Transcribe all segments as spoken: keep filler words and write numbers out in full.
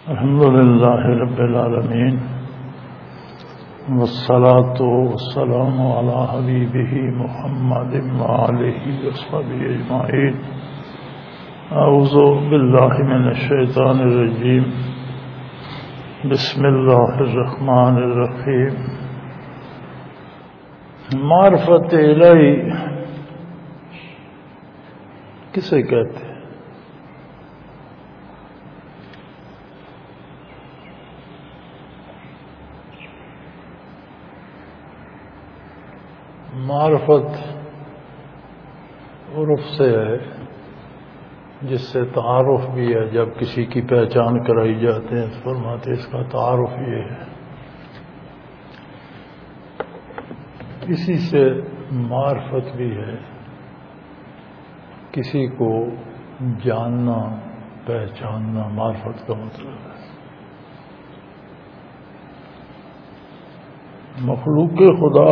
الحمد لله رب العالمين والصلاة والسلام على حبيبه محمد وآله وصحبه أجمعين. أعوذ بالله من الشيطان الرجيم. بسم الله الرحمن الرحيم. معرفت الہی کسے کہتے ہیں؟ معرفت عرف سے ہے جس سے تعارف بھی ہے. جب کسی کی پہچان کرائی جاتے ہیں تو فرماتے اس کا تعارف یہ ہے. اسی سے معرفت بھی ہے کسی کو جاننا پہچاننا معرفت کا مطلب ہے. مخلوق خدا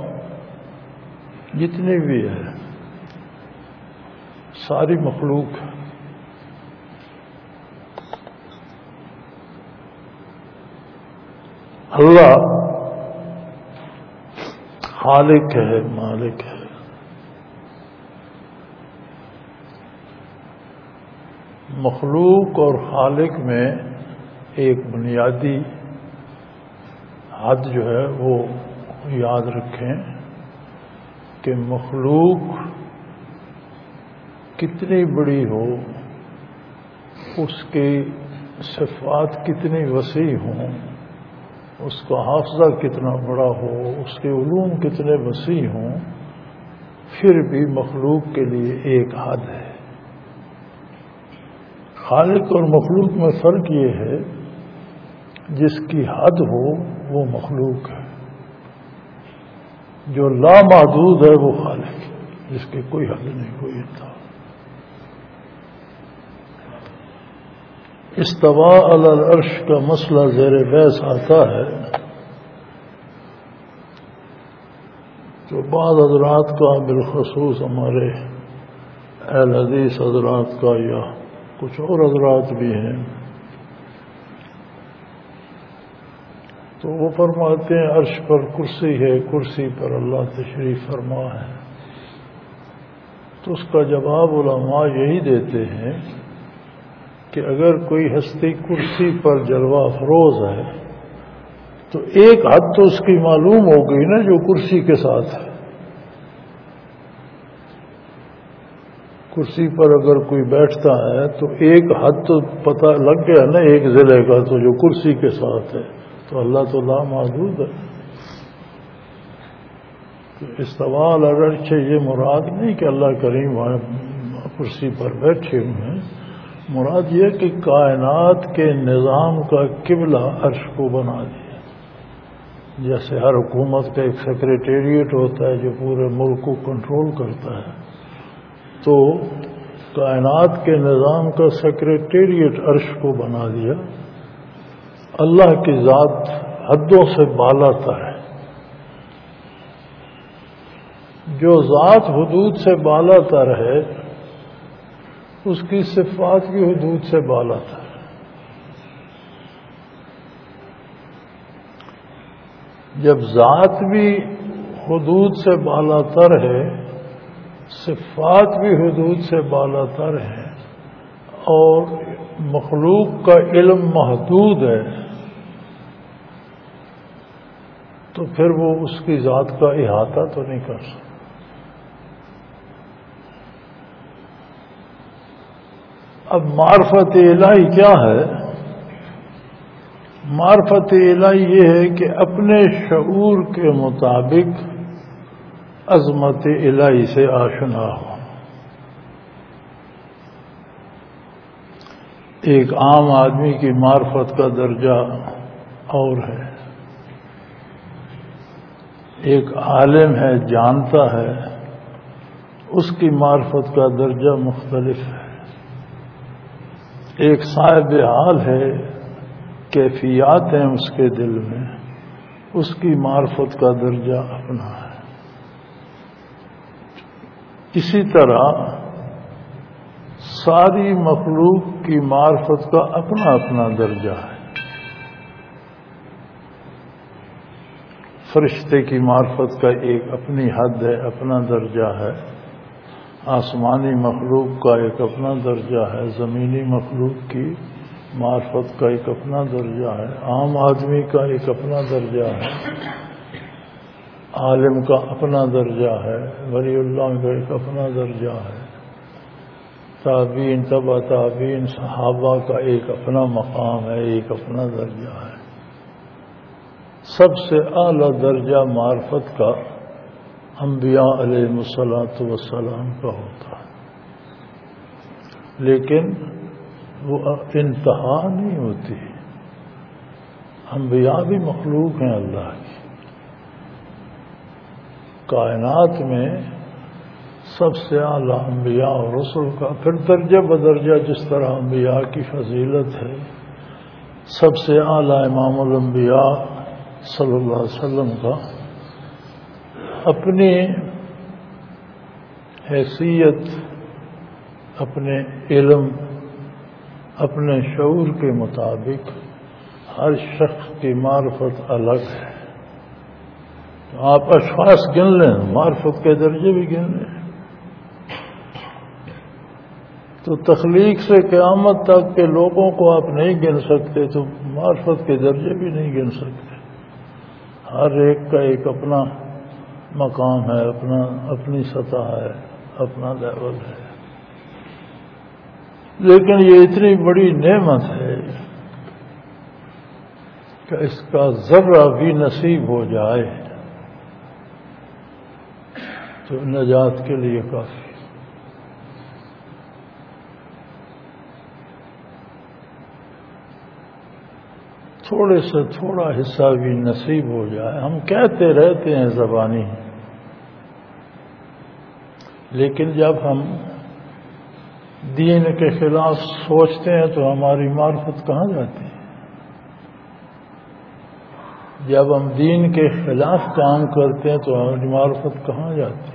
جتنی بھی ہے ساری مخلوق اللہ خالق ہے مالک ہے. مخلوق اور خالق میں ایک بنیادی حد جو ہے وہ یاد رکھیں کہ مخلوق کتنی بڑی ہو، اس کی صفات کتنی وسیع ہوں، اس کا حافظہ کتنا بڑا ہو، اس کے علوم کتنے وسیع ہوں، پھر بھی مخلوق کے لیے ایک حد ہے. خالق اور مخلوق میں فرق یہ ہے جس کی حد ہو وہ مخلوق ہے، جو لامحدود ہے وہ خالق ہے جس کی کوئی حد نہیں کوئی انتہا. استوا علی العرش کا مسئلہ زیر بحث آتا ہے جو بعض حضرات کا بالخصوص ہمارے اہل حدیث حضرات کا یا کچھ اور حضرات بھی ہیں تو وہ فرماتے ہیں عرش پر کرسی ہے، کرسی پر اللہ تشریف فرما ہے. تو اس کا جواب علماء یہی دیتے ہیں کہ اگر کوئی ہستی کرسی پر جلوہ افروز ہے تو ایک حد تو اس کی معلوم ہو گئی نا جو کرسی کے ساتھ ہے. کرسی پر اگر کوئی بیٹھتا ہے تو ایک حد تو پتہ لگ گیا نا ایک ضلع کا تو جو کرسی کے ساتھ ہے. تو اللہ تو لامحدود ہے. استوا علی العرش یہ مراد نہیں کہ اللہ کریم وہاں کرسی پر بیٹھے ہوئے ہیں. مراد یہ کہ کائنات کے نظام کا قبلہ عرش کو بنا دیا. جیسے ہر حکومت کا ایک سیکریٹریٹ ہوتا ہے جو پورے ملک کو کنٹرول کرتا ہے، تو کائنات کے نظام کا سیکریٹریٹ عرش کو بنا دیا. اللہ کی ذات حدوں سے بالا تر ہے. جو ذات حدود سے بالا تر ہے اس کی صفات کی حدود سے بالا تر ہے. جب ذات بھی حدود سے بالا تر ہے، صفات بھی حدود سے بالا تر ہے اور مخلوق کا علم محدود ہے تو پھر وہ اس کی ذات کا احاطہ تو نہیں کر سکتا. اب معرفت الہی کیا ہے؟ معرفت الہی یہ ہے کہ اپنے شعور کے مطابق عظمت الہی سے آشنا ہو. ایک عام آدمی کی معرفت کا درجہ اور ہے، ایک عالم ہے جانتا ہے اس کی معرفت کا درجہ مختلف ہے. ایک صاحب حال ہے کیفیات ہیں اس کے دل میں، اس کی معرفت کا درجہ اپنا ہے. اسی طرح ساری مخلوق کی معرفت کا اپنا اپنا درجہ ہے. فرشتے کی معرفت کا ایک اپنی حد ہے، اپنا درجہ ہے. آسمانی مخلوق کا ایک اپنا درجہ ہے، زمینی مخلوق کی معرفت کا ایک اپنا درجہ ہے، عام آدمی کا ایک اپنا درجہ ہے، عالم کا اپنا درجہ ہے، ولی اللہ کا ایک اپنا درجہ ہے، تابعین تبع تابعین صحابہ کا ایک اپنا مقام ہے، ایک اپنا درجہ ہے. سب سے اعلیٰ درجہ معرفت کا انبیاء علیہ الصلوۃ والسلام کا ہوتا ہے، لیکن وہ انتہا نہیں ہوتی. انبیاء بھی مخلوق ہیں اللہ کی. کائنات میں سب سے اعلیٰ انبیاء اور رسول کا، پھر درجہ بدرجہ جس طرح انبیاء کی فضیلت ہے، سب سے اعلیٰ امام الانبیاء صلی اللہ علیہ وسلم کا اپنی حیثیت، اپنے علم، اپنے شعور کے مطابق ہر شخص کی معرفت الگ ہے. تو آپ اشخاص گن لیں، معرفت کے درجے بھی گن لیں. تو تخلیق سے قیامت تک کے لوگوں کو آپ نہیں گن سکتے، تو معرفت کے درجے بھی نہیں گن سکتے. ہر ایک کا ایک اپنا مقام ہے، اپنا اپنی سطح ہے، اپنا لیول ہے. لیکن یہ اتنی بڑی نعمت ہے کہ اس کا ذرہ بھی نصیب ہو جائے تو نجات کے لیے کافی. تھوڑے سے تھوڑا حصہ بھی نصیب ہو جائے. ہم کہتے رہتے ہیں زبانی، لیکن جب ہم دین کے خلاف سوچتے ہیں تو ہماری معرفت کہاں جاتی ہے؟ جب ہم دین کے خلاف کام کرتے ہیں تو ہماری معرفت کہاں جاتی ہے؟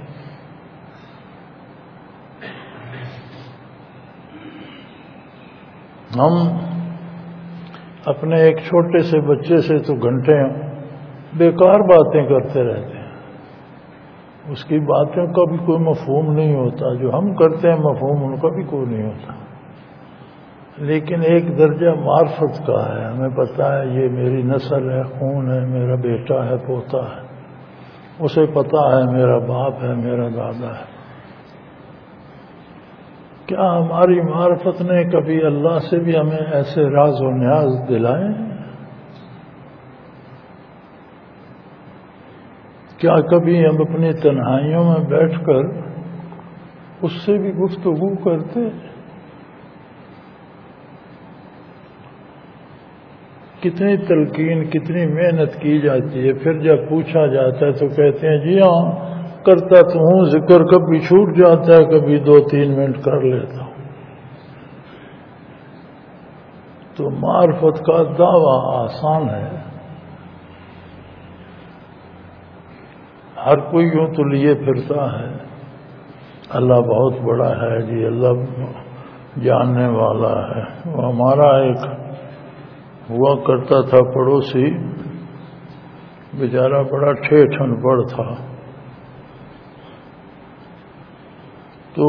ہم اپنے ایک چھوٹے سے بچے سے تو گھنٹے بیکار باتیں کرتے رہتے ہیں، اس کی باتوں کا بھی کوئی مفہوم نہیں ہوتا. جو ہم کرتے ہیں مفہوم ان کا بھی کوئی نہیں ہوتا. لیکن ایک درجہ معرفت کا ہے، ہمیں پتہ ہے یہ میری نسل ہے، خون ہے، میرا بیٹا ہے، پوتا ہے. اسے پتہ ہے میرا باپ ہے، میرا دادا ہے. کیا ہماری معرفت نے کبھی اللہ سے بھی ہمیں ایسے راز و نیاز دلائے؟ کیا کبھی ہم اپنی تنہائیوں میں بیٹھ کر اس سے بھی گفتگو کرتے؟ کتنی تلقین، کتنی محنت کی جاتی ہے، پھر جب پوچھا جاتا ہے تو کہتے ہیں جی ہاں کرتا تو ہوں، ذکر کبھی چھوٹ جاتا ہے، کبھی دو تین منٹ کر لیتا ہوں. تو معرفت کا دعویٰ آسان ہے، ہر کوئی یوں تو لیے پھرتا ہے اللہ بہت بڑا ہے جی، اللہ جاننے والا ہے. وہ ہمارا ایک ہوا کرتا تھا پڑوسی، بیچارہ بڑا ٹھیٹھ انپڑھ تھا. تو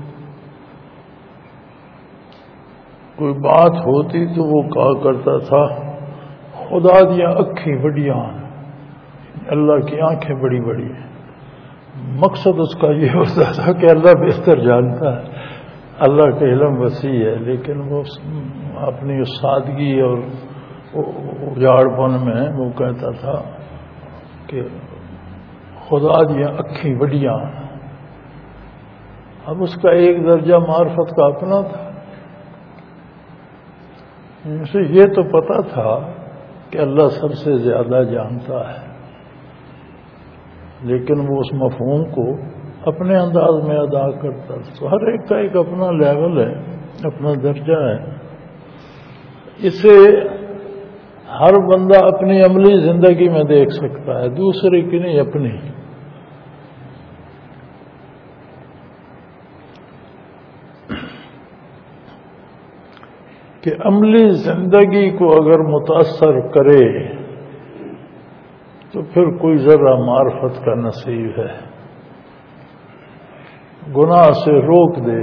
کوئی بات ہوتی تو وہ کہا کرتا تھا خدا دیا اکھی بڑیاں، اللہ کی آنکھیں بڑی بڑی ہیں. مقصد اس کا یہ ہوتا تھا کہ اللہ بہتر جانتا ہے، اللہ کا علم وسیع ہے. لیکن وہ اپنی اس سادگی اور اجاڑ پن میں وہ کہتا تھا کہ خدا دیا اکھی بڑیاں. اب اس کا ایک درجہ معرفت کا اپنا تھا. اسے یہ تو پتا تھا کہ اللہ سب سے زیادہ جانتا ہے، لیکن وہ اس مفہوم کو اپنے انداز میں ادا کرتا. تو ہر ایک کا ایک اپنا لیول ہے، اپنا درجہ ہے. اسے ہر بندہ اپنی عملی زندگی میں دیکھ سکتا ہے، دوسرے کی نہیں، اپنی. کہ عملی زندگی کو اگر متاثر کرے تو پھر کوئی ذرہ معرفت کا نصیب ہے، گناہ سے روک دے،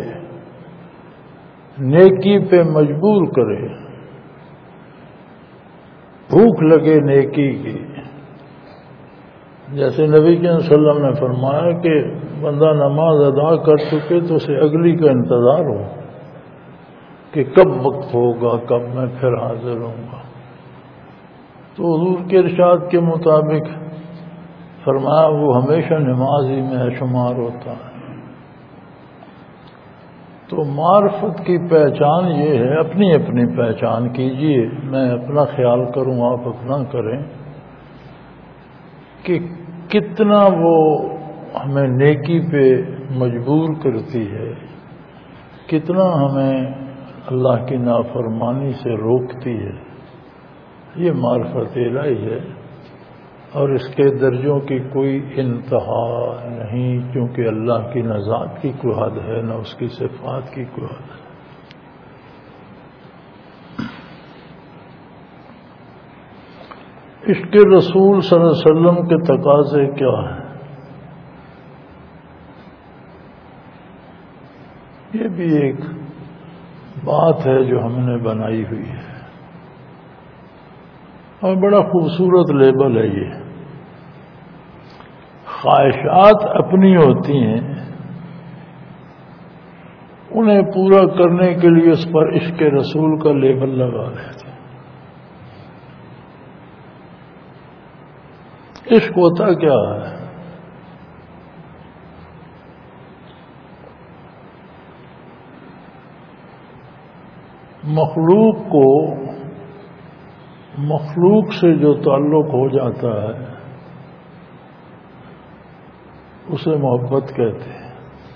نیکی پہ مجبور کرے، بھوک لگے نیکی کی. جیسے نبی کے صلی اللہ علیہ وسلم نے فرمایا کہ بندہ نماز ادا کر چکے تو اسے اگلی کا انتظار ہو کہ کب وقت ہوگا، کب میں پھر حاضر ہوں گا. تو حضور کے ارشاد کے مطابق فرمایا وہ ہمیشہ نماز ہی میں شمار ہوتا ہے. تو معرفت کی پہچان یہ ہے، اپنی اپنی پہچان کیجئے، میں اپنا خیال کروں آپ اپنا کریں، کہ کتنا وہ ہمیں نیکی پہ مجبور کرتی ہے، کتنا ہمیں اللہ کی نافرمانی سے روکتی ہے. یہ معرفت الہی ہے، اور اس کے درجوں کی کوئی انتہا نہیں، کیونکہ اللہ کی نہ ذات کی کوئی حد ہے، نہ اس کی صفات کی کوئی حد ہے. عشق رسول صلی اللہ علیہ وسلم کے تقاضے کیا ہیں؟ یہ بھی ایک بات ہے جو ہم نے بنائی ہوئی ہے، اور بڑا خوبصورت لیبل ہے یہ. خواہشات اپنی ہوتی ہیں، انہیں پورا کرنے کے لیے اس پر عشق رسول کا لیبل لگا دیتے ہیں. عشق ہوتا کیا ہے؟ مخلوق کو مخلوق سے جو تعلق ہو جاتا ہے اسے محبت کہتے ہیں.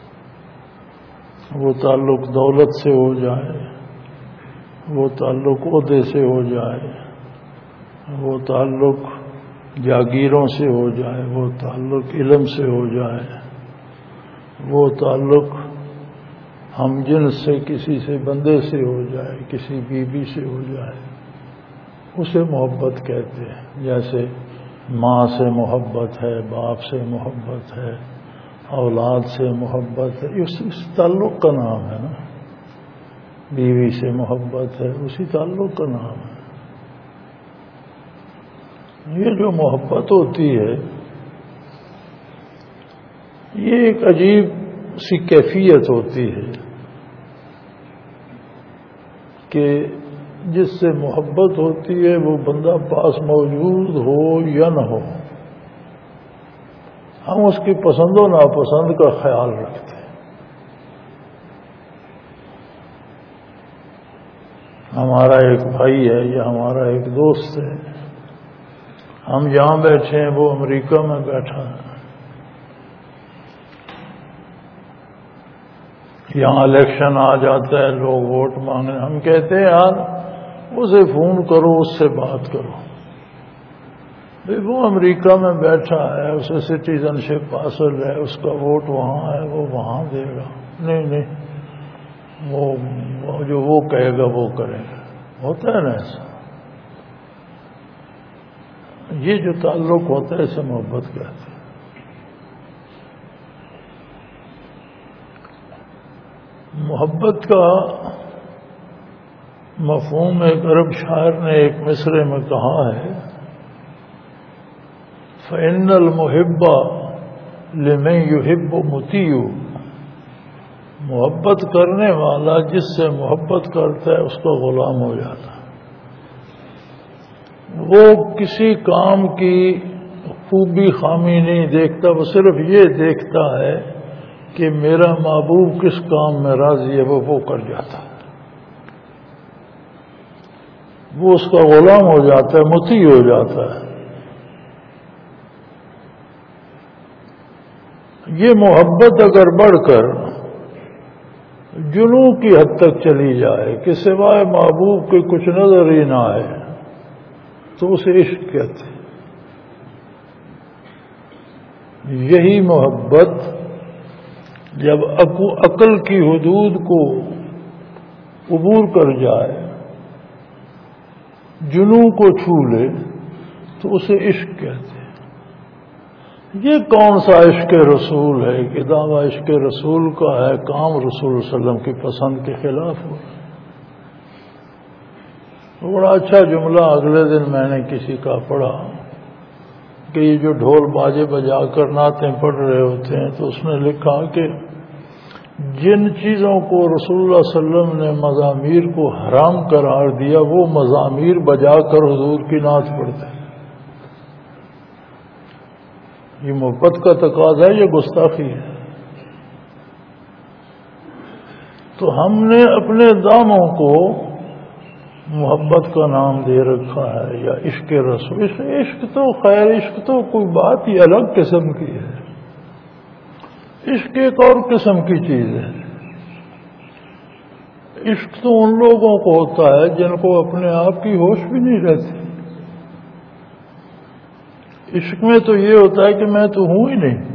وہ تعلق دولت سے ہو جائے، وہ تعلق عہدے سے ہو جائے، وہ تعلق جاگیروں سے ہو جائے، وہ تعلق علم سے ہو جائے، وہ تعلق ہم جنس سے کسی سے بندے سے ہو جائے، کسی بیوی سے ہو جائے، اسے محبت کہتے ہیں. جیسے ماں سے محبت ہے، باپ سے محبت ہے، اولاد سے محبت ہے، اس اس تعلق کا نام ہے نا. بیوی سے محبت ہے، اسی تعلق کا نام ہے. یہ جو محبت ہوتی ہے یہ ایک عجیب سی کیفیت ہوتی ہے کہ جس سے محبت ہوتی ہے وہ بندہ پاس موجود ہو یا نہ ہو، ہم اس کی پسند و ناپسند کا خیال رکھتے ہیں. ہمارا ایک بھائی ہے یا ہمارا ایک دوست ہے، ہم جہاں بیٹھے ہیں وہ امریکہ میں بیٹھا ہے، یہاں الیکشن آ جاتا ہے، لوگ ووٹ مانگنے، ہم کہتے ہیں یار اسے فون کرو، اس سے بات کرو. بھائی وہ امریکہ میں بیٹھا ہے، اسے سٹیزن شپ حاصل ہے، اس کا ووٹ وہاں ہے، وہ وہاں دے گا. نہیں نہیں، وہ جو وہ کہے گا وہ کرے گا. ہوتا ہے نا ایسا. یہ جو تعلق ہوتا ہے اسے محبت کہتے ہیں. محبت کا مفہوم ایک عرب شاعر نے ایک مصرے میں کہا ہے، فَإِنَّ الْمُحِبَّ لِمَنْ يُحِبُّ مُطِيعُ. محبت کرنے والا جس سے محبت کرتا ہے اس کا غلام ہو جاتا ہے. وہ کسی کام کی خوبی خامی نہیں دیکھتا، وہ صرف یہ دیکھتا ہے کہ میرا محبوب کس کام میں راضی ہے، وہ وہ کر جاتا ہے. وہ اس کا غلام ہو جاتا ہے، مطیع ہو جاتا ہے. یہ محبت اگر بڑھ کر جنوں کی حد تک چلی جائے کہ سوائے محبوب کے کچھ نظر ہی نہ آئے تو اسے عشق کہتے ہیں. یہی محبت جب عقل کی حدود کو عبور کر جائے جنوں کو چھو لے تو اسے عشق کہتے ہیں۔ یہ کون سا عشق رسول ہے کہ دعویٰ عشق رسول کا ہے، کام رسول صلی اللہ علیہ وسلم کی پسند کے خلاف ہو۔ بڑا اچھا جملہ اگلے دن میں نے کسی کا پڑھا کہ یہ جو ڈھول باجے بجا کر نعتیں پڑھ رہے ہوتے ہیں تو اس نے لکھا کہ جن چیزوں کو رسول اللہ صلی اللہ علیہ وسلم نے مزامیر کو حرام قرار دیا وہ مزامیر بجا کر حضور کی نعت پڑھتے ہیں۔ یہ محبت کا تقاضا ہے، یہ گستاخی ہے۔ تو ہم نے اپنے داموں کو محبت کا نام دے رکھا ہے یا عشق رسول۔ عشق تو خیر عشق تو کوئی بات ہی الگ قسم کی ہے، عشق ایک اور قسم کی چیز ہے۔ عشق تو ان لوگوں کو ہوتا ہے جن کو اپنے آپ کی ہوش بھی نہیں رہتی۔ عشق میں تو یہ ہوتا ہے کہ میں تو ہوں ہی نہیں،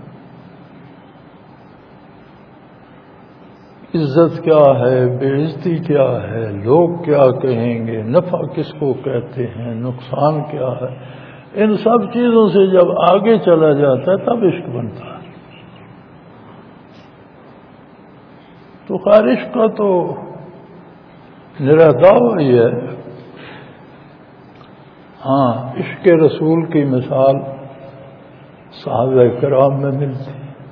عزت کیا ہے، بے عزتی کیا ہے، لوگ کیا کہیں گے، نفع کس کو کہتے ہیں، نقصان کیا ہے، ان سب چیزوں سے جب آگے چلا جاتا ہے تب عشق بنتا ہے۔ تو خیر عشق کا تو میرا دعویٰ ہی ہے۔ ہاں، عشق رسول کی مثال صحابہ کرام میں ملتی،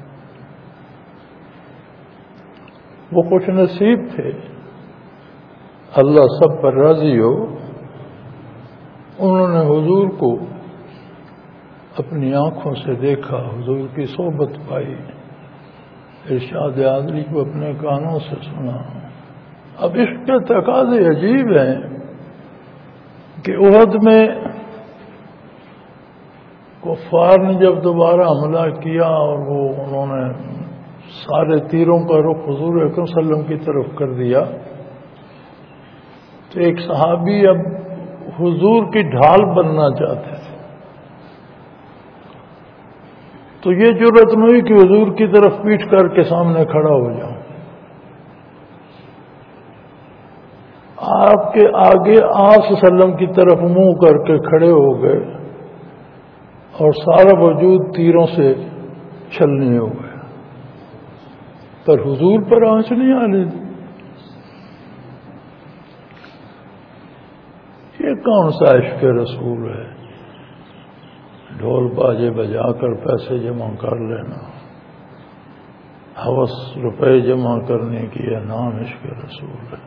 وہ خوش نصیب تھے، اللہ سب پر راضی ہو، انہوں نے حضور کو اپنی آنکھوں سے دیکھا، حضور کی صحبت پائی، ارشاد عادلی کو اپنے کانوں سے سنا۔ اب عشق کے تقاضے عجیب ہیں کہ احد میں کفار نے جب دوبارہ حملہ کیا اور وہ انہوں نے سارے تیروں کا رخ حضور اکرم صلی اللہ علیہ وسلم کی طرف کر دیا تو ایک صحابی اب حضور کی ڈھال بننا چاہتے تھے، تو یہ جرأت نہیں کہ حضور کی طرف پیٹ کر کے سامنے کھڑا ہو جاؤں۔ آپ کے آگے آپ صلی اللہ علیہ وسلم کی طرف منہ کر کے کھڑے ہو گئے اور سارا وجود تیروں سے چھلنے ہو گیا، پر حضور پر آنچ نہیں آنے دی۔ یہ کون سا عشق رسول ہے؟ ڈھول باجے بجا کر پیسے جمع کر لینا، ہوس روپے جمع کرنے کی یہ نام عشق رسول ہے؟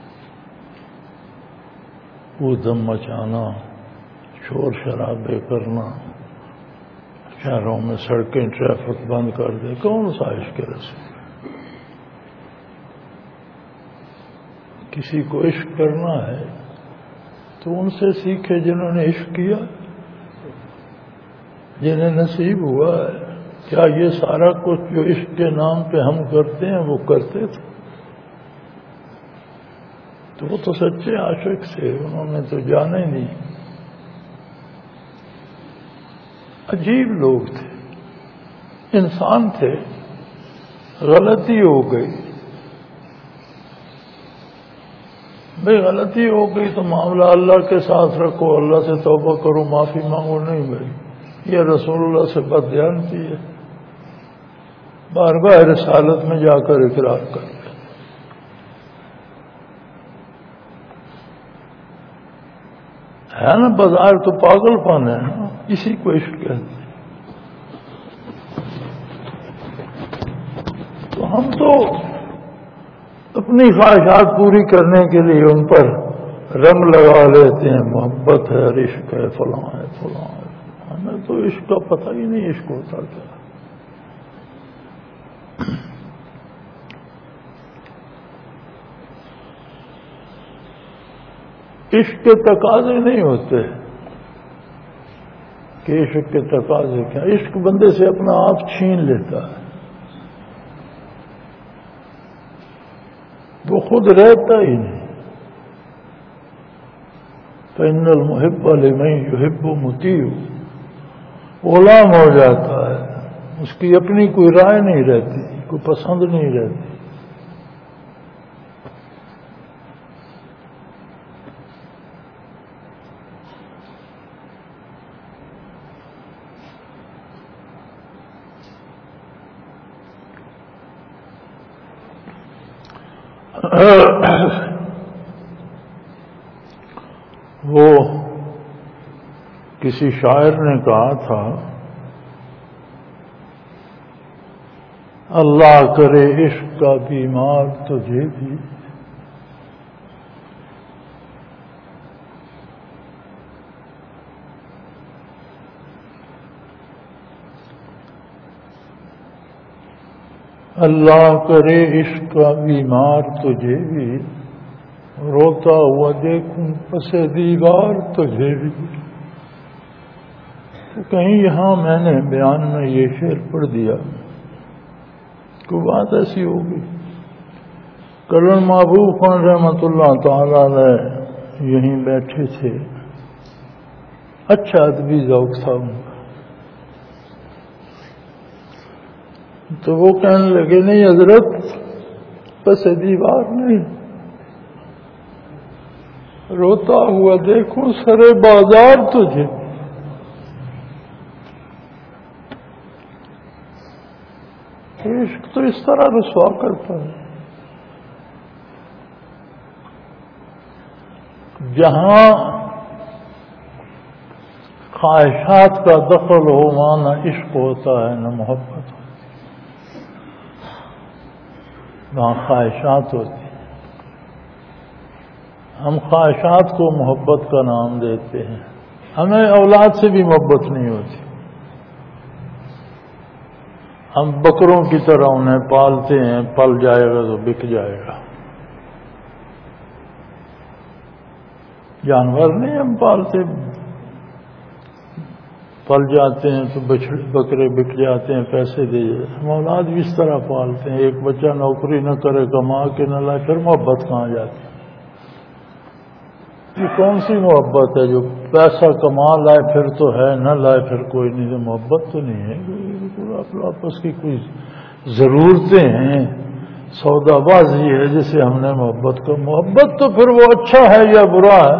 ادھم مچانا، شور شرابے کرنا، شہروں میں سڑکیں ٹریفک بند کر دے، کون سا عشق رسول ہے؟ کسی کو عشق کرنا ہے تو ان سے سیکھے جنہوں نے عشق کیا، جنہیں نصیب ہوا ہے۔ کیا یہ سارا کچھ جو عشق کے نام پہ ہم کرتے ہیں وہ کرتے تھے؟ تو وہ تو سچے عاشق تھے، انہوں نے تو جانے نہیں۔ عجیب لوگ تھے، انسان تھے، غلطی ہو گئی، بھئی غلطی ہو گئی تو معاملہ اللہ کے ساتھ رکھو، اللہ سے توبہ کرو، معافی مانگو، نہیں بھائی یہ رسول اللہ سے بددیانتی ہے، بارگاہ رسالت میں جا کر اقرار کر لیں۔ ہے نا، بظاہر تو پاگل پن ہے نا، اسی کو عشق کہتے ہیں۔ تو ہم تو اپنی خواہشات پوری کرنے کے لیے ان پر رنگ لگا لیتے ہیں، محبت ہے، عشق ہے، فلاں ہے، فلاں ہے۔ ہمیں تو عشق کا پتہ ہی نہیں عشق ہوتا کیا۔ عشق کے تقاضے نہیں ہوتے کہ عشق کے تقاضے کیا، عشق بندے سے اپنا آپ چھین لیتا ہے، وہ خود رہتا ہی نہیں۔ فإن المحب لمن يحب مطیع، غلام ہو جاتا ہے، اس کی اپنی کوئی رائے نہیں رہتی، کوئی پسند نہیں رہتی۔ وہ کسی شاعر نے کہا تھا، اللہ کرے عشق کا بیمار تجھے بھی، اللہ کرے عشق کا بیمار تجھے بھی، روتا ہوا دیکھوں پس دیوار تجھے بھی۔ تو کہیں یہاں میں نے بیان میں یہ شعر پڑھ دیا، کوئی بات ایسی ہوگی۔ کرن محبوب خان رحمت اللہ تعالی علیہ یہیں بیٹھے تھے، اچھا ادبی ذوق تھا ان کا، تو وہ کہنے لگے نہیں حضرت پس دیوار نہیں، روتا ہوا دیکھوں سرے بازار تجھے۔ عشق تو اس طرح رسوا کرتا ہے، جہاں خواہشات کا دخل ہو وہاں نہ عشق ہوتا ہے نہ محبت ہوتی، وہاں خواہشات ہوتی ہیں۔ ہم خواہشات کو محبت کا نام دیتے ہیں، ہمیں اولاد سے بھی محبت نہیں ہوتی، ہم بکروں کی طرح انہیں پالتے ہیں، پل جائے گا تو بک جائے گا۔ جانور نہیں ہم پالتے، پل جاتے ہیں تو بکرے بک جاتے ہیں، پیسے دے جاتے ہیں۔ ہم اولاد بھی اس طرح پالتے ہیں، ایک بچہ نوکری نہ کرے کما کے نہ لائے، پھر محبت کہاں جاتی ہے؟ یہ کون سی محبت ہے جو پیسہ کما لائے پھر تو ہے، نہ لائے پھر کوئی نہیں؟ تو محبت تو نہیں ہے، آپس کی کوئی ضرورتیں ہیں، سودا بازی ہے جسے ہم نے محبت کو۔ محبت تو پھر وہ اچھا ہے یا برا ہے،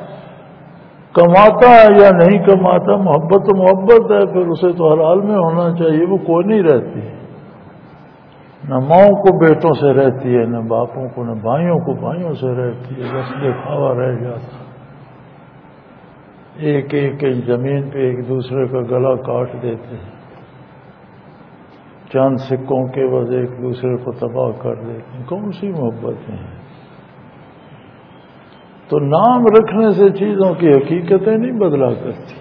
کماتا ہے یا نہیں کماتا، محبت تو محبت ہے، پھر اسے تو حلال میں ہونا چاہیے۔ وہ کوئی نہیں رہتی، نہ ماؤں کو بیٹوں سے رہتی ہے، نہ باپوں کو، نہ بھائیوں کو بھائیوں سے رہتی ہے، بس دکھاوا رہ جاتا۔ ایک ایک انچ زمین پہ ایک دوسرے کا گلا کاٹ دیتے ہیں، چند سکوں کے بعد ایک دوسرے کو تباہ کر دیتے ہیں۔ کون سی محبتیں ہیں؟ تو نام رکھنے سے چیزوں کی حقیقتیں نہیں بدلا کرتی۔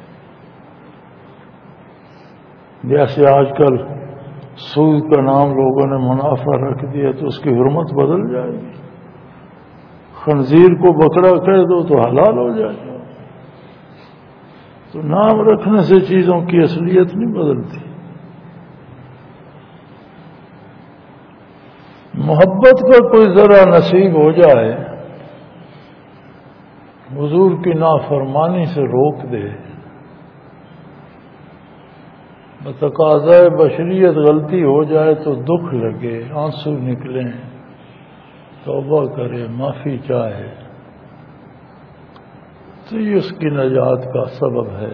جیسے آج کل سود کا نام لوگوں نے منافع رکھ دیا تو اس کی حرمت بدل جائے گی، خنزیر کو بکرا کہہ دو تو حلال ہو جائے گا۔ تو نام رکھنے سے چیزوں کی اصلیت نہیں بدلتی۔ محبت کا کوئی ذرا نصیب ہو جائے، حضور کی نافرمانی سے روک دے، بتقاضۂ بشریت غلطی ہو جائے تو دکھ لگے، آنسو نکلیں، توبہ کرے، معافی چاہے، تو یہ اس کی نجات کا سبب ہے۔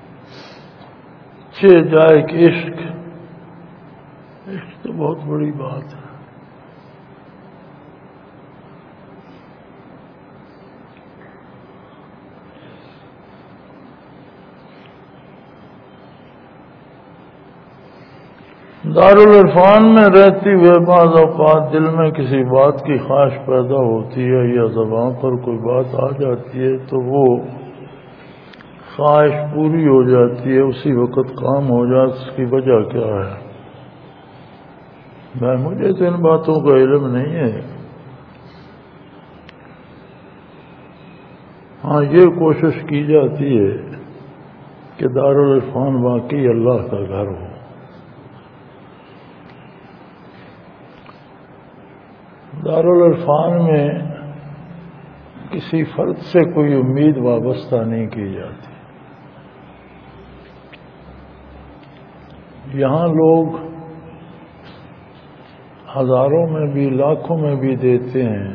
چہ جائے کہ عشق عشق تو بہت بڑی بات ہے۔ دارالعرفان میں رہتی ہوئے بعض اوقات دل میں کسی بات کی خواہش پیدا ہوتی ہے یا زبان پر کوئی بات آ جاتی ہے تو وہ خواہش پوری ہو جاتی ہے، اسی وقت کام ہو جاتا۔ اس کی وجہ کیا ہے؟ میں مجھے تو ان باتوں کا علم نہیں ہے، ہاں یہ کوشش کی جاتی ہے کہ دارالعرفان واقعی اللہ کا گھر ہو۔ دارالعرفان میں کسی فرد سے کوئی امید وابستہ نہیں کی جاتی۔ یہاں لوگ ہزاروں میں بھی لاکھوں میں بھی دیتے ہیں،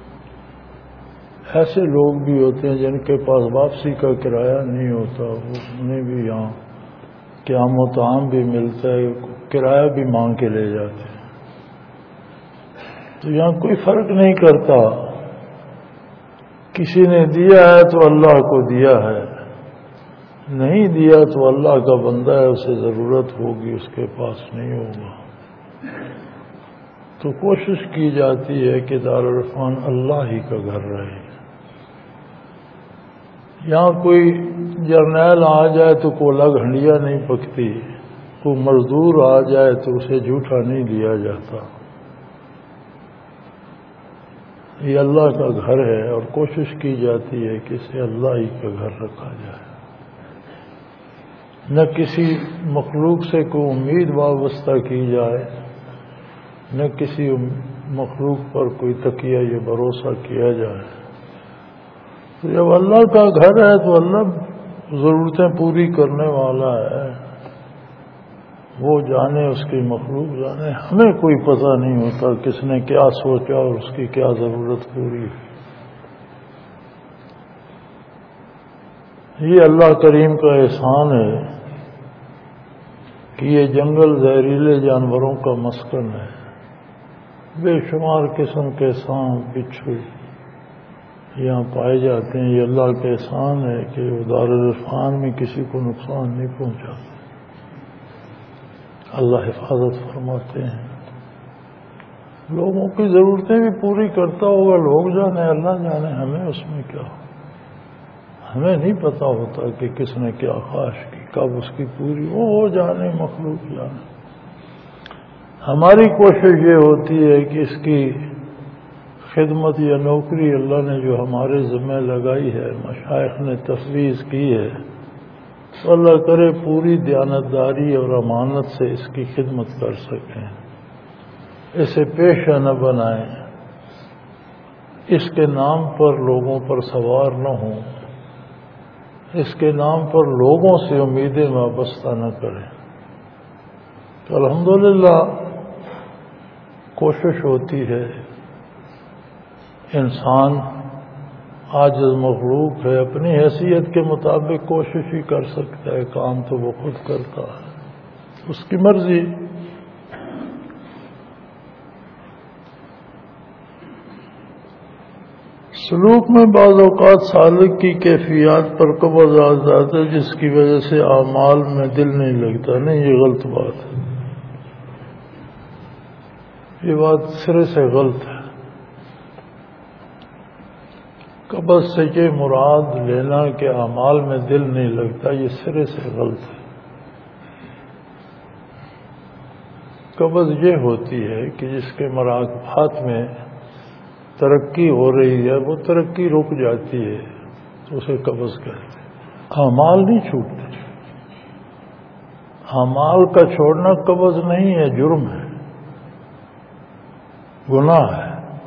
ایسے لوگ بھی ہوتے ہیں جن کے پاس واپسی کا کرایہ نہیں ہوتا، انہیں بھی یہاں قیام و طعام بھی ملتا ہے، کرایہ بھی مانگ کے لے جاتے ہیں۔ تو یہاں کوئی فرق نہیں کرتا، کسی نے دیا ہے تو اللہ کو دیا ہے، نہیں دیا تو اللہ کا بندہ ہے، اسے ضرورت ہوگی، اس کے پاس نہیں ہوگا۔ تو کوشش کی جاتی ہے کہ دارالعرفان اللہ ہی کا گھر رہے۔ یہاں کوئی جرنیل آ جائے تو کولا گھنڈیا نہیں پکتی، کوئی مزدور آ جائے تو اسے جھوٹا نہیں لیا جاتا۔ یہ اللہ کا گھر ہے اور کوشش کی جاتی ہے کہ اسے اللہ ہی کا گھر رکھا جائے، نہ کسی مخلوق سے کوئی امید وابستہ کی جائے، نہ کسی مخلوق پر کوئی تکیہ یہ بھروسہ کیا جائے۔ تو جب اللہ کا گھر ہے تو اللہ ضرورتیں پوری کرنے والا ہے، وہ جانے، اس کی مخلوق جانے، ہمیں کوئی پتہ نہیں ہوتا کس نے کیا سوچا اور اس کی کیا ضرورت پوری ہوئی۔ یہ اللہ کریم کا احسان ہے کہ یہ جنگل زہریلے جانوروں کا مسکن ہے، بے شمار قسم کے سانپ بچھو یہاں پائے جاتے ہیں۔ یہ اللہ کا احسان ہے کہ وہ دارالعرفان میں کسی کو نقصان نہیں پہنچاتے، اللہ حفاظت فرماتے ہیں۔ لوگوں کی ضرورتیں بھی پوری کرتا ہوگا، لوگ جانے، اللہ جانے، ہمیں اس میں کیا ہو، ہمیں نہیں پتا ہوتا کہ کس نے کیا خواہش کی، کب اس کی پوری ہو، وہ جانے، مخلوق جانے۔ ہماری کوشش یہ ہوتی ہے کہ اس کی خدمت یا نوکری اللہ نے جو ہمارے ذمہ لگائی ہے، مشائخ نے تفویض کی ہے، تو اللہ کرے پوری دیانتداری اور امانت سے اس کی خدمت کر سکیں، اسے پیشہ نہ بنائیں، اس کے نام پر لوگوں پر سوار نہ ہوں، اس کے نام پر لوگوں سے امیدیں وابستہ نہ کریں۔ تو الحمدللہ کوشش ہوتی ہے، انسان عاجز مخلوق ہے، اپنی حیثیت کے مطابق کوشش ہی کر سکتا ہے، کام تو وہ خود کرتا ہے، اس کی مرضی۔ سلوک میں بعض اوقات سالک کی کیفیات پر قبض آ جاتا ہے، جس کی وجہ سے اعمال میں دل نہیں لگتا۔ نہیں، یہ غلط بات ہے، یہ بات سرے سے غلط ہے۔ قبض سے یہ مراد لینا کہ اعمال میں دل نہیں لگتا، یہ سرے سے غلط ہے۔ قبض یہ ہوتی ہے کہ جس کے مراقبات میں ترقی ہو رہی ہے، وہ ترقی رک جاتی ہے تو اسے قبض کہتے ہیں۔ اعمال نہیں چھوٹتے، اعمال کا چھوڑنا قبض نہیں ہے، جرم ہے، گناہ ہے۔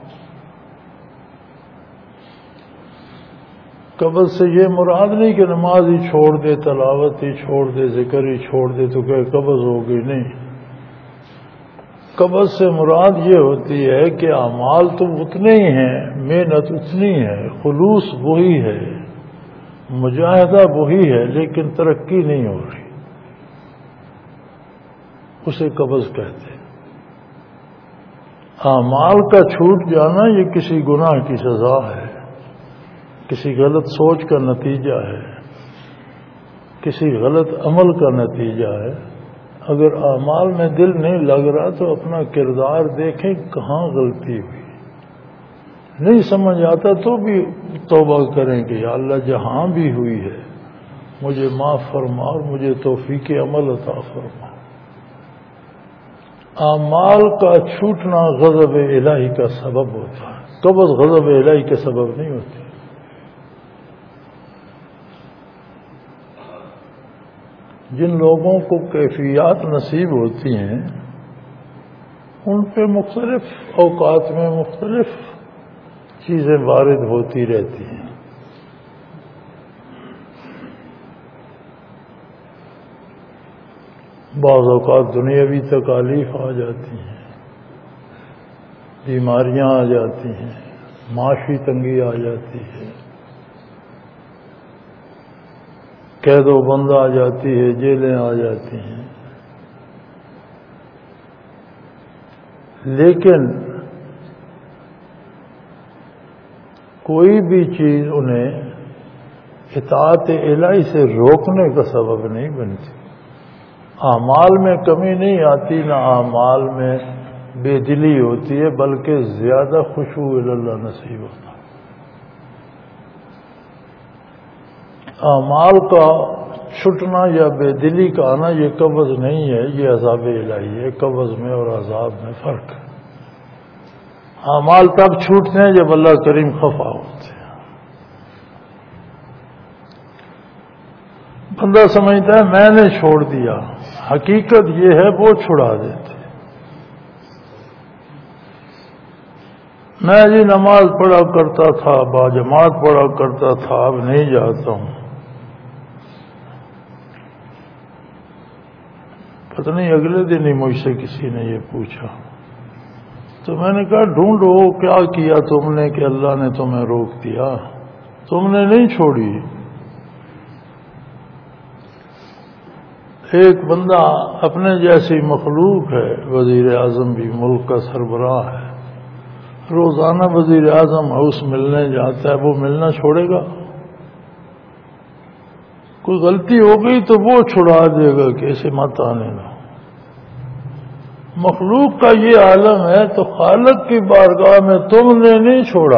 قبض سے یہ مراد نہیں کہ نماز ہی چھوڑ دے، تلاوت ہی چھوڑ دے، ذکر ہی چھوڑ دے تو کہ قبض ہو گئی، نہیں۔ قبض سے مراد یہ ہوتی ہے کہ اعمال تو اتنے ہی ہیں، محنت اتنی ہے، خلوص وہی ہے، مجاہدہ وہی ہے، لیکن ترقی نہیں ہو رہی، اسے قبض کہتے ہیں۔ اعمال کا چھوٹ جانا یہ کسی گناہ کی سزا ہے، کسی غلط سوچ کا نتیجہ ہے، کسی غلط عمل کا نتیجہ ہے۔ اگر اعمال میں دل نہیں لگ رہا تو اپنا کردار دیکھیں کہاں غلطی ہوئی، نہیں سمجھ آتا تو بھی توبہ کریں کہ یا اللہ جہاں بھی ہوئی ہے مجھے معاف فرما اور مجھے توفیق عمل عطا فرما۔ اعمال کا چھوٹنا غضب الہی کا سبب ہوتا ہے، قبض غضب الہی کے سبب نہیں ہوتی۔ جن لوگوں کو کیفیات نصیب ہوتی ہیں ان پہ مختلف اوقات میں مختلف چیزیں وارد ہوتی رہتی ہیں۔ بعض اوقات دنیاوی تکالیف آ جاتی ہیں، بیماریاں آ جاتی ہیں، معاشی تنگی آ جاتی ہے، قید و بند آ جاتی ہے، جیلیں آ جاتی ہیں، لیکن کوئی بھی چیز انہیں اطاعت الہی سے روکنے کا سبب نہیں بنتی. اعمال میں کمی نہیں آتی، نہ اعمال میں بے دلی ہوتی ہے، بلکہ زیادہ خشوع اللہ نصیب ہوتا. اعمال کا چھٹنا یا بے دلی کا آنا یہ قبض نہیں ہے، یہ عذاب الہی ہے. قبض میں اور عذاب میں فرق ہے. اعمال تب چھوٹتے ہیں جب اللہ کریم خفا ہوتے ہیں. بندہ سمجھتا ہے میں نے چھوڑ دیا، حقیقت یہ ہے وہ چھڑا دیتے. میں جی نماز پڑھا کرتا تھا، باجماعت پڑھا کرتا تھا، اب نہیں جاتا ہوں. پتہ نہیں اگلے دن ہی مجھ سے کسی نے یہ پوچھا تو میں نے کہا ڈھونڈو کیا کیا تم نے کہ اللہ نے تمہیں روک دیا. تم نے نہیں چھوڑی. ایک بندہ اپنے جیسی مخلوق ہے، وزیر اعظم بھی ملک کا سربراہ ہے، روزانہ وزیر اعظم ہاؤس ملنے جاتا ہے، وہ ملنا چھوڑے گا؟ کوئی غلطی ہو گئی تو وہ چھڑا دے گا کہ اسے مت آنے دو. مخلوق کا یہ عالم ہے تو خالق کی بارگاہ میں تم نے نہیں چھوڑا.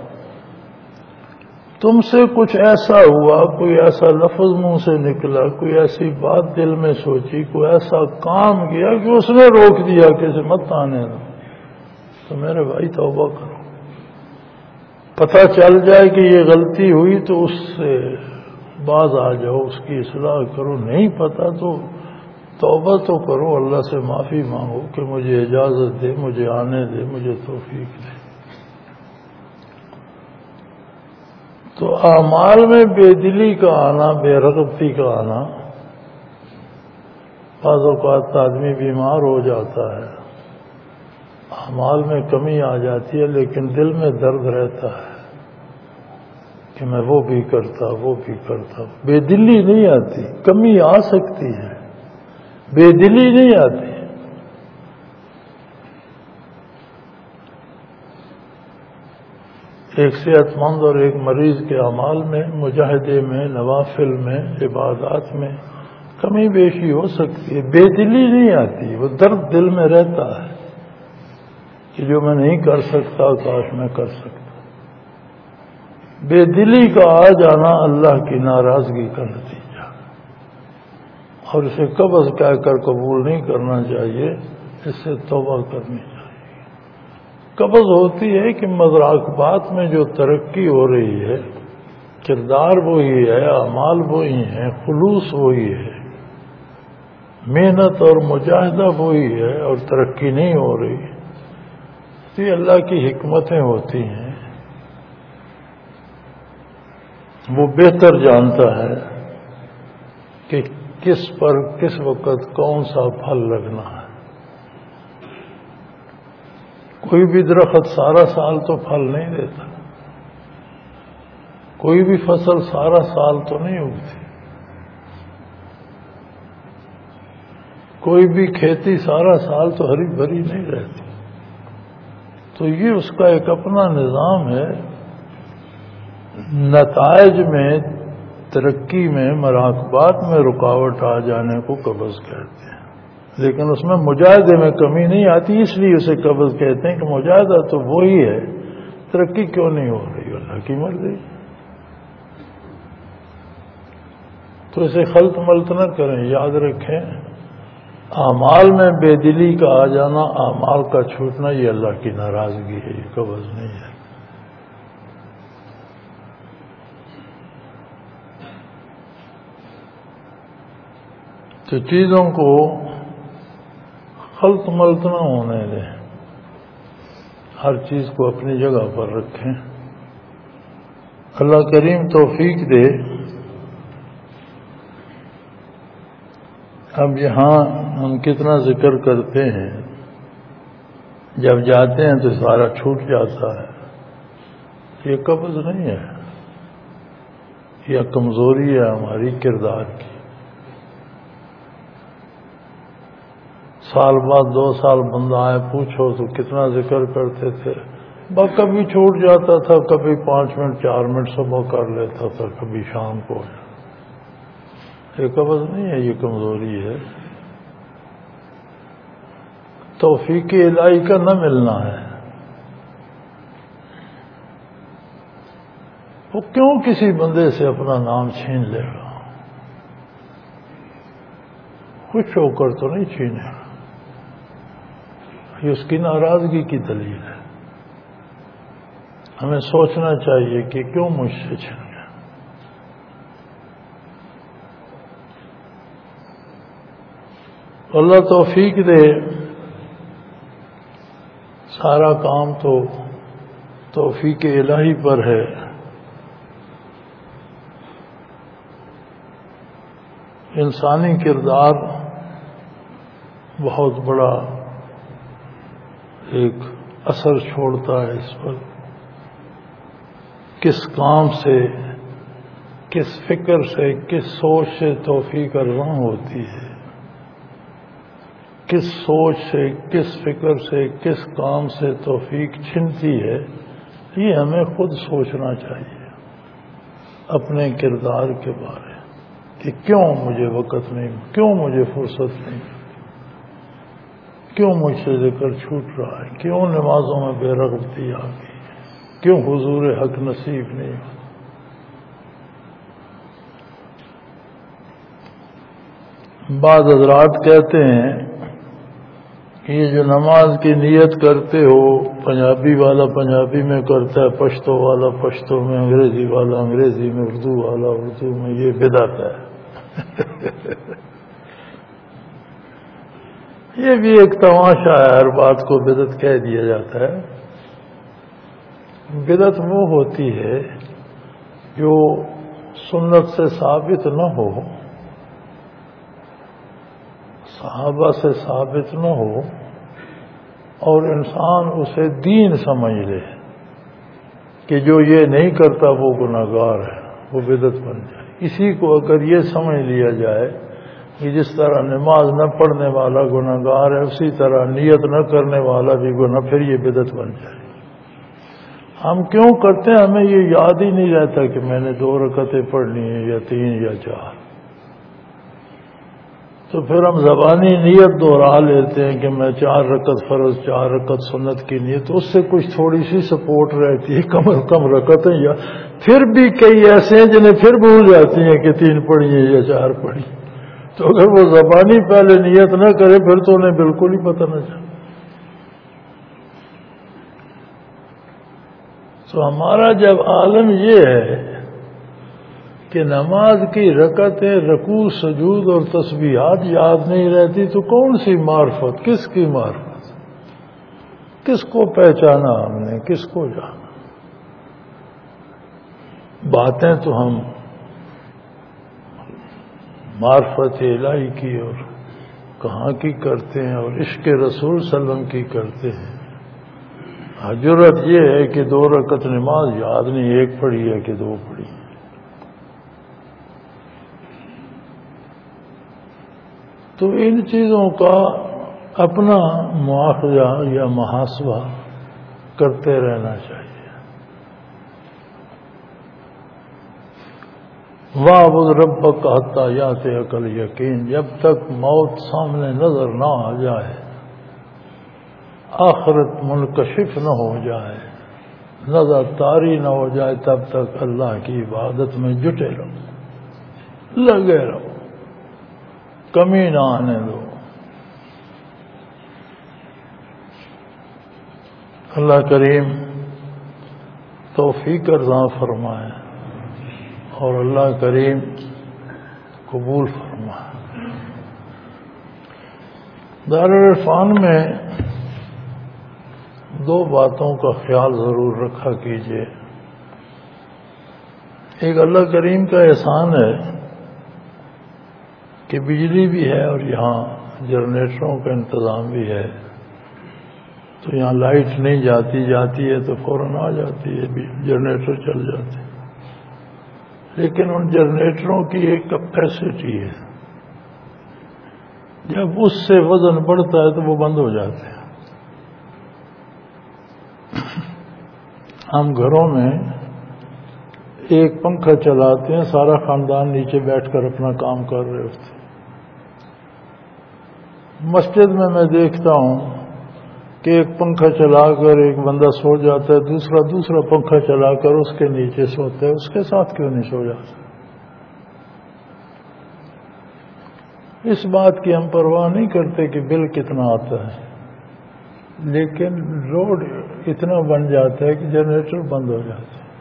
تم سے کچھ ایسا ہوا، کوئی ایسا لفظ منہ سے نکلا، کوئی ایسی بات دل میں سوچی، کوئی ایسا کام کیا کہ اس نے روک دیا کہ اسے مت آنے دو. تو میرے بھائی توبہ کرو. پتہ چل جائے کہ یہ غلطی ہوئی تو اس سے باز آ جاؤ، اس کی اصلاح کرو. نہیں پتہ تو توبہ تو کرو، اللہ سے معافی مانگو کہ مجھے اجازت دے، مجھے آنے دے، مجھے توفیق دے. تو اعمال میں بے دلی کا آنا، بے رغبتی کا آنا، بعض اوقات آدمی بیمار ہو جاتا ہے، اعمال میں کمی آ جاتی ہے، لیکن دل میں درد رہتا ہے کہ میں وہ بھی کرتا وہ بھی کرتا. بے دلی نہیں آتی. کمی آ سکتی ہے، بے دلی نہیں آتی. ایک صحت مند اور ایک مریض کے اعمال میں، مجاہدے میں، نوافل میں، عبادات میں کمی بیشی ہو سکتی ہے. بے دلی نہیں آتی. وہ درد دل میں رہتا ہے کہ جو میں نہیں کر سکتا کاش میں کر سکتا. بے دلی کا آ جانا اللہ کی ناراضگی کا نتیجہ، اور اسے قبض کہہ کر قبول نہیں کرنا چاہیے، اس سے توبہ کرنی چاہیے. قبض ہوتی ہے کہ مراقبات میں جو ترقی ہو رہی ہے، کردار وہی ہے، اعمال وہی ہیں، خلوص وہی ہے، محنت اور مجاہدہ وہی ہے، اور ترقی نہیں ہو رہی. تو یہ اللہ کی حکمتیں ہوتی ہیں. وہ بہتر جانتا ہے کہ کس پر کس وقت کون سا پھل لگنا ہے. کوئی بھی درخت سارا سال تو پھل نہیں دیتا، کوئی بھی فصل سارا سال تو نہیں اگتی، کوئی بھی کھیتی سارا سال تو ہری بھری نہیں رہتی. تو یہ اس کا ایک اپنا نظام ہے. نتائج میں، ترقی میں، مراقبات میں رکاوٹ آ جانے کو قبض کہتے ہیں، لیکن اس میں مجاہدے میں کمی نہیں آتی، اس لیے اسے قبض کہتے ہیں کہ مجاہدہ تو وہی ہے، ترقی کیوں نہیں ہو رہی؟ اللہ کی مرضی. تو اسے خلط ملط نہ کریں. یاد رکھیں اعمال میں بے دلی کا آ جانا، اعمال کا چھوٹنا، یہ اللہ کی ناراضگی ہے، یہ قبض نہیں ہے. تو چیزوں کو خلط ملط نہ ہونے دیں، ہر چیز کو اپنی جگہ پر رکھیں. اللہ کریم توفیق دے. اب یہاں ہم کتنا ذکر کرتے ہیں، جب جاتے ہیں تو سارا چھوٹ جاتا ہے. یہ قبض نہیں ہے، یہ کمزوری ہے ہماری کردار کی. سال بعد دو سال بندہ آئے پوچھو تو کتنا ذکر کرتے تھے، بس کبھی چھوٹ جاتا تھا، کبھی پانچ منٹ چار منٹ صبح کر لیتا تھا، کبھی شام کو. یہ قبض نہیں ہے، یہ کمزوری ہے. توفیق الہی کا نہ ملنا ہے. وہ کیوں کسی بندے سے اپنا نام چھین لے گا؟ خوش ہو کر تو نہیں چھینے گا. یہ اس کی ناراضگی کی دلیل ہے. ہمیں سوچنا چاہیے کہ کیوں مجھ سے چھن گیا. اللہ توفیق دے. سارا کام تو توفیق الہی پر ہے. انسانی کردار بہت بڑا ایک اثر چھوڑتا ہے اس پر. کس کام سے، کس فکر سے، کس سوچ سے توفیق عرضاں ہوتی ہے، کس سوچ سے، کس فکر سے، کس کام سے توفیق چھنتی ہے، یہ ہمیں خود سوچنا چاہیے اپنے کردار کے بارے کہ کیوں مجھے وقت نہیں، کیوں مجھے فرصت نہیں، کیوں مجھ سے ذکر چھوٹ رہا ہے، کیوں نمازوں میں بے رغبتی آ گئی، کیوں حضور حق نصیب نہیں ہو. بعض حضرات کہتے ہیں کہ یہ جو نماز کی نیت کرتے ہو، پنجابی والا پنجابی میں کرتا ہے، پشتو والا پشتو میں، انگریزی والا انگریزی میں، اردو والا اردو میں، یہ بدعت ہے. یہ بھی ایک تماشا ہے، ہر بات کو بدعت کہہ دیا جاتا ہے. بدعت وہ ہوتی ہے جو سنت سے ثابت نہ ہو، صحابہ سے ثابت نہ ہو، اور انسان اسے دین سمجھ لے کہ جو یہ نہیں کرتا وہ گناہگار ہے، وہ بدعت بن جائے. اسی کو اگر یہ سمجھ لیا جائے کہ جس طرح نماز نہ پڑھنے والا گناہگار ہے، اسی طرح نیت نہ کرنے والا بھی گناہ، پھر یہ بدعت بن جائے. ہم کیوں کرتے ہیں؟ ہمیں یہ یاد ہی نہیں رہتا کہ میں نے دو رکعتیں پڑھنی ہیں یا تین یا چار. تو پھر ہم زبانی نیت دوہرا لیتے ہیں کہ میں چار رکعت فرض، چار رکعت سنت کی نیت. اس سے کچھ تھوڑی سی سپورٹ رہتی ہے، کم از کم رکعتیں. یا پھر بھی کئی ایسے ہیں جنہیں پھر بھول جاتی ہیں کہ تین پڑھی ہیں یا چار پڑھی. تو اگر وہ زبانی پہلے نیت نہ کرے پھر تو انہیں بالکل ہی پتہ نہ چلے. تو ہمارا جب عالم یہ ہے کہ نماز کی رکعتیں، رکوع، سجود اور تسبیحات یاد نہیں رہتی، تو کون سی معرفت، کس کی معرفت، کس کو پہچانا ہم نے، کس کو جانا؟ باتیں تو ہم معرفت الہی کی اور کہاں کی کرتے ہیں، اور عشق رسول صلی اللہ علیہ وسلم کی کرتے ہیں. حجرت یہ ہے کہ دو رکعت نماز یاد نہیں، ایک پڑھی ہے کہ دو پڑھی. تو ان چیزوں کا اپنا مواخذہ یا محاسبہ کرتے رہنا چاہیے. وَاعْبُدْ رَبَّكَ حَتَّىٰ يَأْتِيَكَ الْيَقِينُ. جب تک موت سامنے نظر نہ آ جائے، آخرت منکشف نہ ہو جائے، نظر طاری نہ ہو جائے، تب تک اللہ کی عبادت میں جٹے رہو، لگے رہو، کمی نہ آنے دو. اللہ کریم توفیق عطا فرمائے اور اللہ کریم قبول فرمائے. دارالعرفان میں دو باتوں کا خیال ضرور رکھا کیجیے. ایک اللہ کریم کا احسان ہے کہ بجلی بھی ہے اور یہاں جنریٹروں کا انتظام بھی ہے. تو یہاں لائٹ نہیں جاتی، جاتی ہے تو فوراً آ جاتی ہے، جنریٹر چل جاتے ہیں. لیکن ان جنریٹروں کی ایک کیپیسٹی ہے، جب اس سے وزن بڑھتا ہے تو وہ بند ہو جاتے ہیں. ہم گھروں میں ایک پنکھا چلاتے ہیں، سارا خاندان نیچے بیٹھ کر اپنا کام کر رہے ہوتے ہیں۔ مسجد میں میں دیکھتا ہوں کہ ایک پنکھا چلا کر ایک بندہ سو جاتا ہے، دوسرا دوسرا پنکھا چلا کر اس کے نیچے سوتا ہے۔ اس کے ساتھ کیوں نہیں سو جاتا؟ اس بات کی ہم پرواہ نہیں کرتے کہ بل کتنا آتا ہے، لیکن لوڈ اتنا بن جاتا ہے کہ جنریٹر بند ہو جاتا ہے۔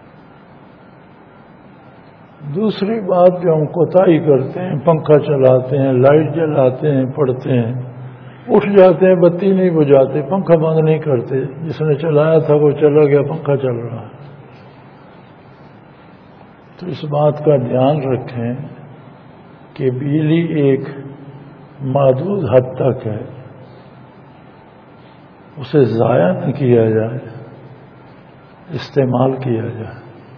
دوسری بات جو ہم کوتاہی کرتے ہیں، پنکھا چلاتے ہیں، لائٹ جلاتے ہیں، پڑھتے ہیں، اٹھ جاتے ہیں، بتی نہیں بجھاتے، پنکھا بند نہیں کرتے، جس نے چلایا تھا وہ چلا گیا، پنکھا چل رہا ہے۔ تو اس بات کا دھیان رکھیں کہ بجلی ایک محدود حد تک ہے، اسے ضائع نہ کیا جائے، استعمال کیا جائے۔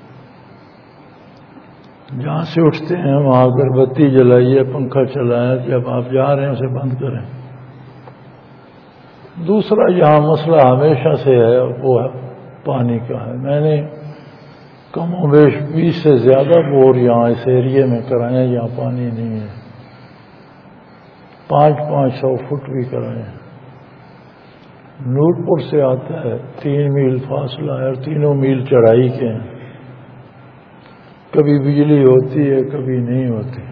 جہاں سے اٹھتے ہیں وہاں اگر بتی جلائیے، پنکھا چلائیں، جب آپ جا رہے ہیں اسے بند کریں۔ دوسرا یہاں مسئلہ ہمیشہ سے ہے وہ ہے پانی کا ہے۔ میں نے کم و بیش بیس سے زیادہ بور یہاں اس ایریے میں کرائے ہیں، یہاں پانی نہیں ہے، پانچ پانچ سو فٹ بھی کرائے ہیں۔ نور پور سے آتا ہے، تین میل فاصلہ ہے اور تینوں میل چڑھائی کے ہیں۔ کبھی بجلی ہوتی ہے، کبھی نہیں ہوتی۔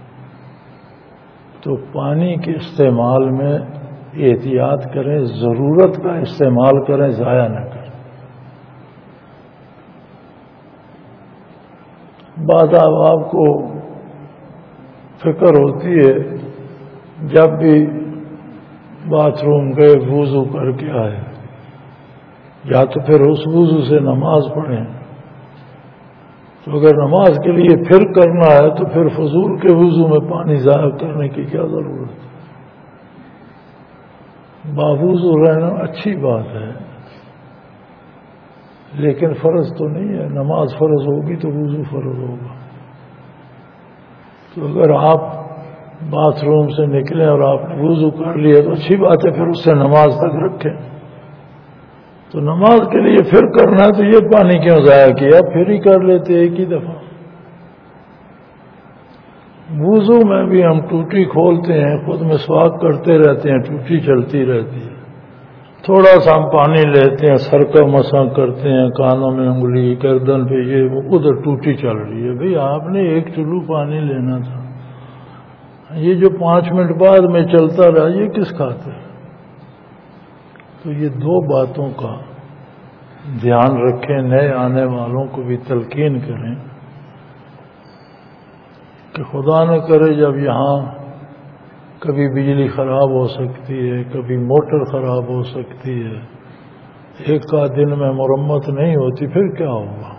تو پانی کے استعمال میں احتیاط کریں، ضرورت کا استعمال کریں، ضائع نہ کریں۔ بعض آپ کو فکر ہوتی ہے جب بھی باتھ روم گئے وضو کر کے آئے، یا تو پھر اس وضو سے نماز پڑھیں، تو اگر نماز کے لیے پھر کرنا ہے تو پھر فضول کے وضو میں پانی ضائع کرنے کی کیا ضرورت ہے؟ باوضو رہنا اچھی بات ہے، لیکن فرض تو نہیں ہے۔ نماز فرض ہوگی تو وضو فرض ہوگا۔ تو اگر آپ باتھ روم سے نکلیں اور آپ نے وضو کر لیا تو اچھی بات ہے، پھر اس سے نماز تک رکھیں۔ تو نماز کے لیے پھر کرنا ہے تو یہ پانی کیوں ضائع کیا؟ پھر ہی کر لیتے ایک ہی دفعہ۔ وضو میں بھی ہم ٹوٹی کھولتے ہیں، خود مسواک کرتے رہتے ہیں، ٹوٹی چلتی رہتی ہے۔ تھوڑا سا ہم پانی لیتے ہیں، سر کا مسح کرتے ہیں، کانوں میں انگلی، گردن پہ، یہ وہ ادھر ٹوٹی چل رہی ہے۔ بھئی آپ نے ایک چلو پانی لینا تھا، یہ جو پانچ منٹ بعد میں چلتا رہا یہ کس خاطر؟ تو یہ دو باتوں کا دھیان رکھیں، نئے آنے والوں کو بھی تلقین کریں کہ خدا نہ کرے جب یہاں کبھی بجلی خراب ہو سکتی ہے، کبھی موٹر خراب ہو سکتی ہے، ایک آدھ دن میں مرمت نہیں ہوتی، پھر کیا ہوگا؟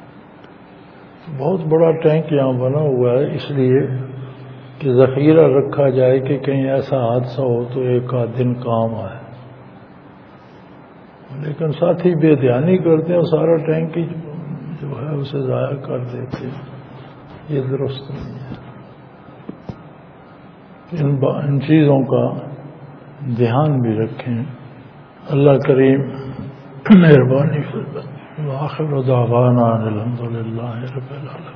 بہت بڑا ٹینک یہاں بنا ہوا ہے اس لیے کہ ذخیرہ رکھا جائے کہ کہیں ایسا حادثہ ہو تو ایک آدھ دن کام آئے۔ لیکن ساتھی بے دھیانی کرتے ہیں، سارا ٹینک ہی جو ہے اسے ضائع کر دیتے ہیں، یہ درست نہیں ہے۔ ان, ان چیزوں کا دھیان بھی رکھیں۔ اللہ کریم مہربانی فرمائے۔ وآخر دعوانا الحمدللہ رب العالمین۔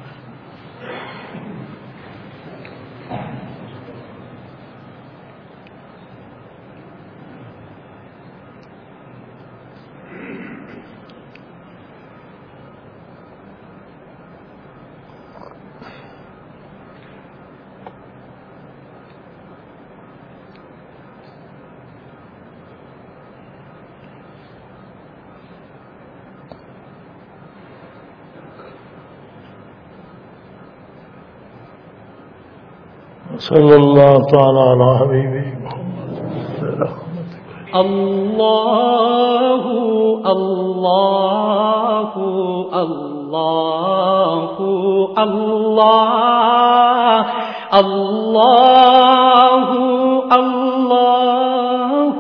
صلی اللہ تعالی علی حبیبی محمد۔ اللہ اللہ اللہ اللہ اللہ اللہ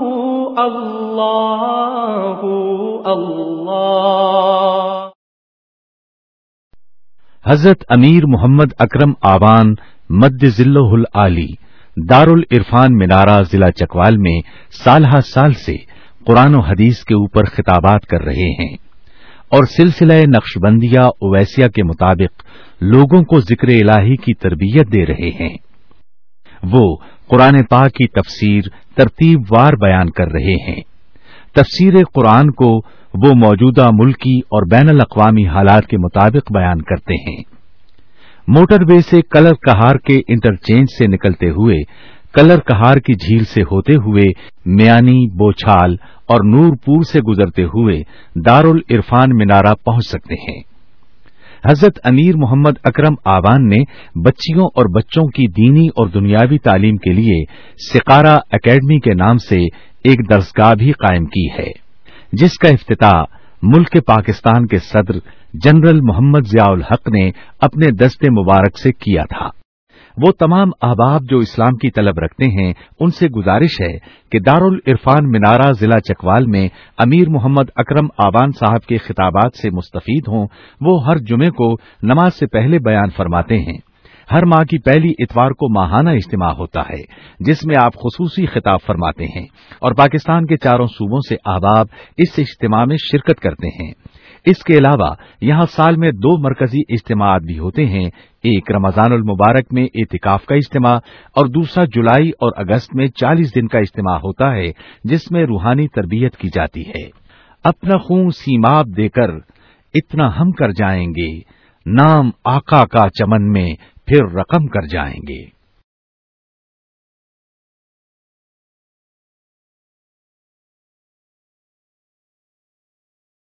اللہ اللہ۔ حضرت امیر محمد اکرم آوان مد ذلہ العالی دار العرفان منارہ ضلع چکوال میں سالہ سال سے قرآن و حدیث کے اوپر خطابات کر رہے ہیں और सिलसिला नक्शबंदिया ओवैसिया के मुताबिक लोगों को जिक्र इलाही की तरबियत दे रहे हैं। वो कुरान पाक की तफसीर तरतीबवार बयान कर रहे हैं। तफसीर कुरान को वो मौजूदा मुल्की और बैनुल अक़वामी हालात के मुताबिक बयान करते हैं। मोटरवे से कलर कहार के इंटरचेंज से निकलते हुए कलर कहार की झील से होते हुए मियानी, बोछाल और नूरपुर से गुजरते हुए दारुल इरफान मिनारा पहुंच सकते हैं। हजरत अमीर मोहम्मद अकरम आवान ने बच्चियों और बच्चों की दीनी और दुनियावी तालीम के लिए सिकारा एकेडमी के नाम से एक दरसगाह भी कायम की है, जिसका इफ्तिताह मुल्क पाकिस्तान के सदर जनरल मोहम्मद जियाउल हक ने अपने दस्ते मुबारक से किया था। वो तमाम अहबाब जो इस्लाम की तलब रखते हैं, उनसे गुजारिश है कि दारुल इरफान मिनारा जिला चकवाल में अमीर मोहम्मद अकरम आवान साहब के खिताबात से मुस्तफीद हों। वो हर जुमे को नमाज से पहले बयान फरमाते हैं। हर माह की पहली इतवार को माहाना इज्तिमा होता है, जिसमें आप खुसूसी खिताब फरमाते हैं और पाकिस्तान के चारों सूबों से अहबाब इस इज्तिमा में शिरकत करते हैं। इसके अलावा यहां साल में दो मरकजी इज्तिमात भी होते हैं, एक रमजानुल मुबारक में एतिकाफ का इज्तिमा और दूसरा जुलाई और अगस्त में चालीस दिन का इज्तिमा होता है, जिसमें रूहानी तरबियत की जाती है। अपना खून सीमाब देकर इतना हम कर जाएंगे, नाम आका का चमन में फिर रकम कर जाएंगे।